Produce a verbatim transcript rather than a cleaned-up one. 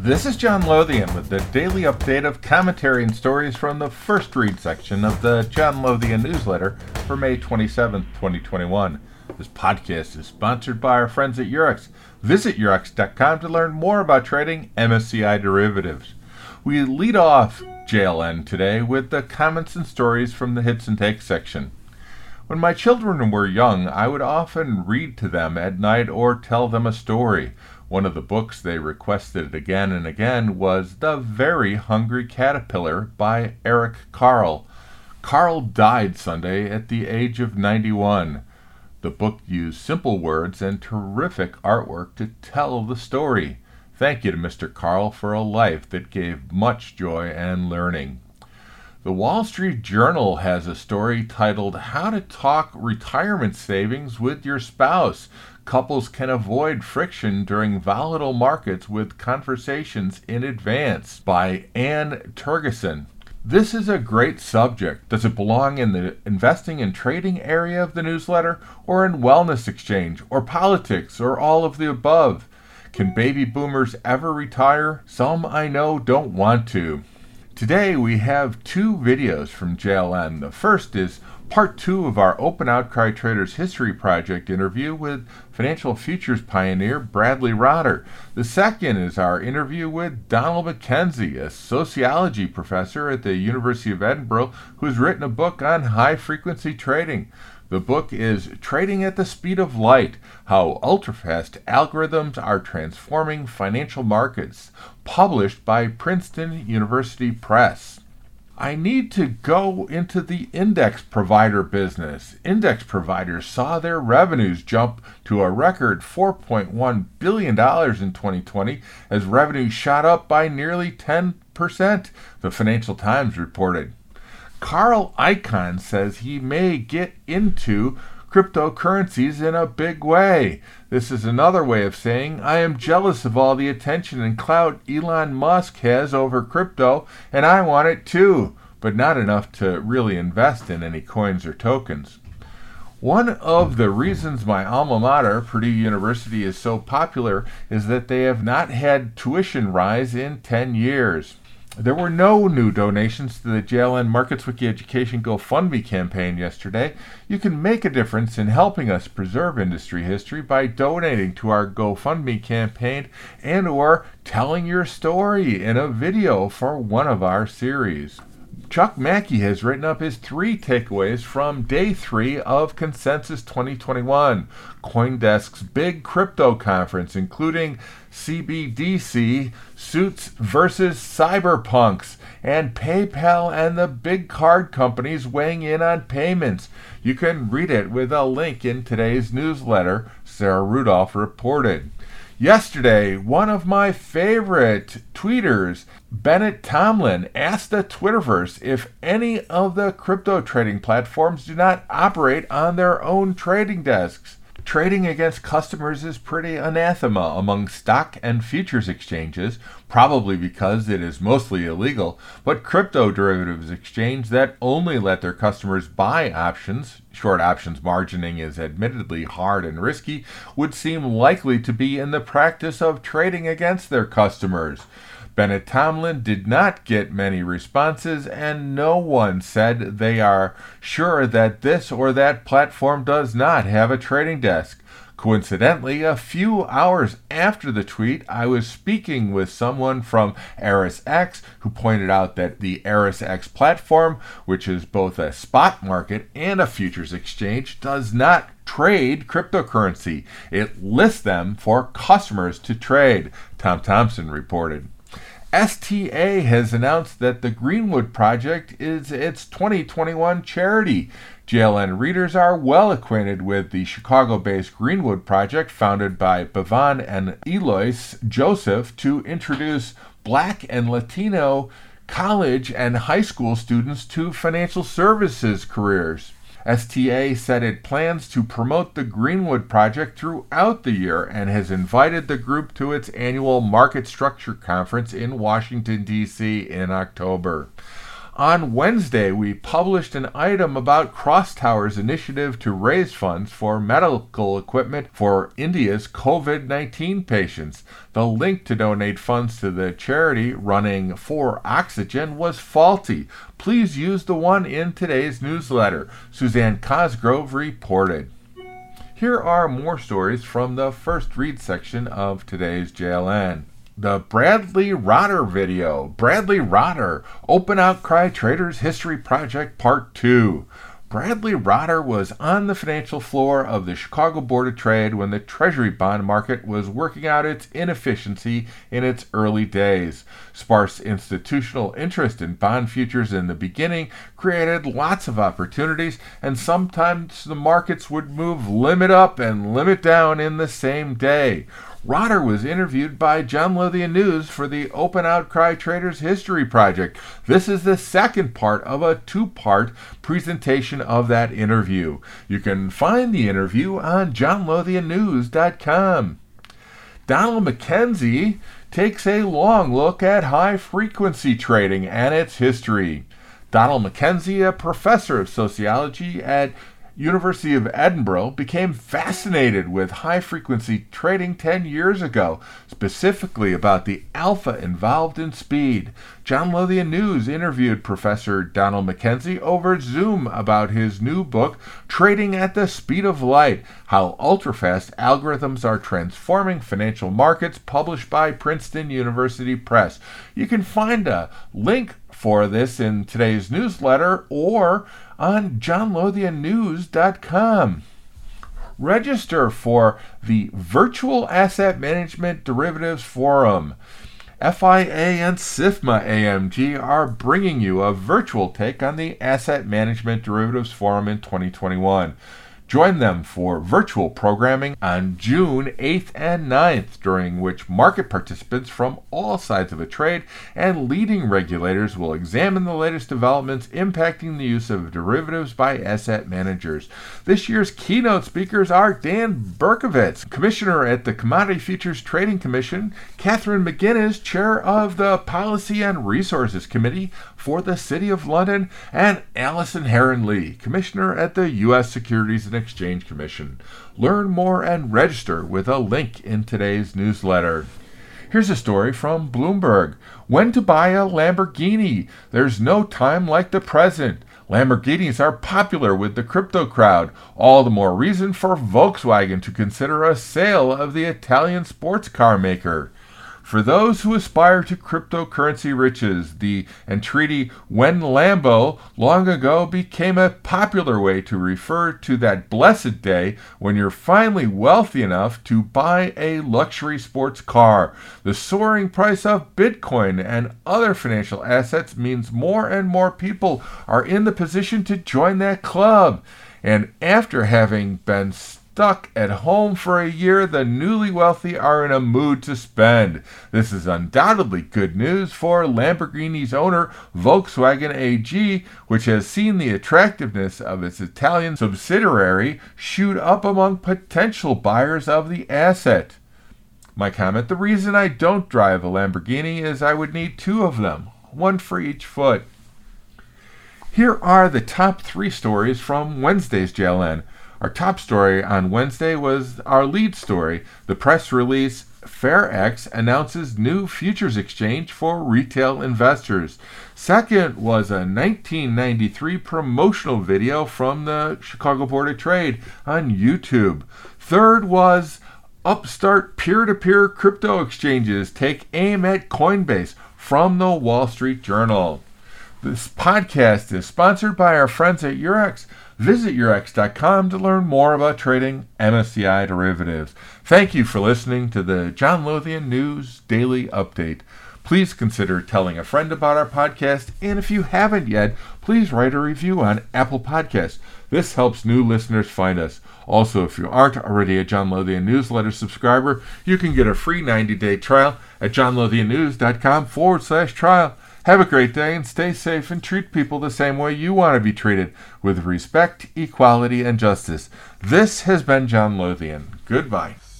This is John Lothian with the daily update of commentary and stories from the First Read section of the John Lothian newsletter for May twenty-seventh, twenty twenty-one. This podcast is sponsored by our friends at Eurex. Visit Eurex dot com to learn more about trading M S C I derivatives. We lead off J L N today with the comments and stories from the Hits and Takes section. When my children were young, I would often read to them at night or tell them a story. One of the books they requested again and again was The Very Hungry Caterpillar by Eric Carle. Carle died Sunday at the age of ninety-one. The book used simple words and terrific artwork to tell the story. Thank you to Mister Carle for a life that gave much joy and learning. The Wall Street Journal has a story titled How to Talk Retirement Savings with Your Spouse. Couples can avoid friction during volatile markets with conversations in advance, by Ann Tergeson. This is a great subject. Does it belong in the investing and trading area of the newsletter, or in wellness exchange, or politics, or all of the above? Can baby boomers ever retire? Some I know don't want to. Today we have two videos from J L N. The first is part two of our Open Outcry Traders History Project interview with financial futures pioneer Bradley Rotter. The second is our interview with Donald McKenzie, a sociology professor at the University of Edinburgh who has written a book on high-frequency trading. The book is Trading at the Speed of Light, How Ultrafast Algorithms Are Transforming Financial Markets, published by Princeton University Press. I need to go into the index provider business. Index providers saw their revenues jump to a record four point one billion dollars in twenty twenty as revenues shot up by nearly ten percent, the Financial Times reported. Carl Icahn says he may get into cryptocurrencies in a big way. This is another way of saying, I am jealous of all the attention and clout Elon Musk has over crypto, and I want it too, but not enough to really invest in any coins or tokens. One of the reasons my alma mater, Purdue University, is so popular is that they have not had tuition rise in ten years. There were no new donations to the J L N MarketsWiki Education GoFundMe campaign yesterday. You can make a difference in helping us preserve industry history by donating to our GoFundMe campaign and or telling your story in a video for one of our series. Chuck Mackey has written up his three takeaways from day three of Consensus twenty twenty-one, CoinDesk's big crypto conference, including C B D C, Suits versus Cyberpunks, and PayPal and the big card companies weighing in on payments. You can read it with a link in today's newsletter, Sarah Rudolph reported. Yesterday, one of my favorite tweeters, Bennett Tomlin, asked the Twitterverse if any of the crypto trading platforms do not operate on their own trading desks. Trading against customers is pretty anathema among stock and futures exchanges, probably because it is mostly illegal, but crypto derivatives exchanges that only let their customers buy options, short options margining is admittedly hard and risky, would seem likely to be in the practice of trading against their customers. Bennett Tomlin did not get many responses, and no one said they are sure that this or that platform does not have a trading desk. Coincidentally, a few hours after the tweet, I was speaking with someone from ErisX who pointed out that the ErisX platform, which is both a spot market and a futures exchange, does not trade cryptocurrency. It lists them for customers to trade, Tom Thompson reported. S T A has announced that the Greenwood Project is its twenty twenty-one charity. J L N readers are well acquainted with the Chicago-based Greenwood Project, founded by Bevan and Eloise Joseph to introduce Black and Latino college and high school students to financial services careers. S T A said it plans to promote the Greenwood Project throughout the year and has invited the group to its annual Market Structure Conference in Washington, D C in October. On Wednesday, we published an item about Crosstower's initiative to raise funds for medical equipment for India's COVID nineteen patients. The link to donate funds to the charity running for oxygen was faulty. Please use the one in today's newsletter, Suzanne Cosgrove reported. Here are more stories from the first read section of today's J L N. The Bradley Rotter video. Bradley Rotter, Open Outcry Traders History Project Part two. Bradley Rotter was on the financial floor of the Chicago Board of Trade when the Treasury bond market was working out its inefficiency in its early days. Sparse institutional interest in bond futures in the beginning created lots of opportunities, and sometimes the markets would move limit up and limit down in the same day. Rotter was interviewed by John Lothian News for the Open Outcry Traders History Project. This is the second part of a two-part presentation of that interview. You can find the interview on john lothian news dot com. Donald McKenzie takes a long look at high-frequency trading and its history. Donald McKenzie, a professor of sociology at University of Edinburgh, became fascinated with high-frequency trading ten years ago, specifically about the alpha involved in speed. John Lothian News interviewed Professor Donald McKenzie over Zoom about his new book, Trading at the Speed of Light, How Ultrafast Algorithms Are Transforming Financial Markets, published by Princeton University Press. You can find a link for this in today's newsletter or on john lothian news dot com. Register for the Virtual Asset Management Derivatives Forum. F I A and SIFMA A M G are bringing you a virtual take on the Asset Management Derivatives Forum in twenty twenty-one. Join them for virtual programming on June eighth and ninth, during which market participants from all sides of a trade and leading regulators will examine the latest developments impacting the use of derivatives by asset managers. This year's keynote speakers are Dan Berkovitz, Commissioner at the Commodity Futures Trading Commission, Catherine McGuinness, Chair of the Policy and Resources Committee for the City of London, and Allison Heron-Lee, Commissioner at the U S Securities and Exchange Commission. Learn more and register with a link in today's newsletter. Here's a story from Bloomberg. When to buy a Lamborghini? There's no time like the present. Lamborghinis are popular with the crypto crowd. All the more reason for Volkswagen to consider a sale of the Italian sports car maker. For those who aspire to cryptocurrency riches, the entreaty "when Lambo" long ago became a popular way to refer to that blessed day when you're finally wealthy enough to buy a luxury sports car. The soaring price of Bitcoin and other financial assets means more and more people are in the position to join that club. And after having been stuck at home for a year, the newly wealthy are in a mood to spend. This is undoubtedly good news for Lamborghini's owner, Volkswagen A G, which has seen the attractiveness of its Italian subsidiary shoot up among potential buyers of the asset. My comment: the reason I don't drive a Lamborghini is I would need two of them, one for each foot. Here are the top three stories from Wednesday's J L N. Our top story on Wednesday was our lead story. The press release, FairX announces new futures exchange for retail investors. Second was a nineteen ninety-three promotional video from the Chicago Board of Trade on YouTube. Third was upstart peer-to-peer crypto exchanges take aim at Coinbase from the Wall Street Journal. This podcast is sponsored by our friends at Eurex. Visit eurex dot com to learn more about trading M S C I derivatives. Thank you for listening to the John Lothian News Daily Update. Please consider telling a friend about our podcast, and if you haven't yet, please write a review on Apple Podcasts. This helps new listeners find us. Also, if you aren't already a John Lothian newsletter subscriber, you can get a free ninety-day trial at john lothian news dot com forward slash trial. Have a great day and stay safe and treat people the same way you want to be treated, with respect, equality, and justice. This has been John Lothian. Goodbye.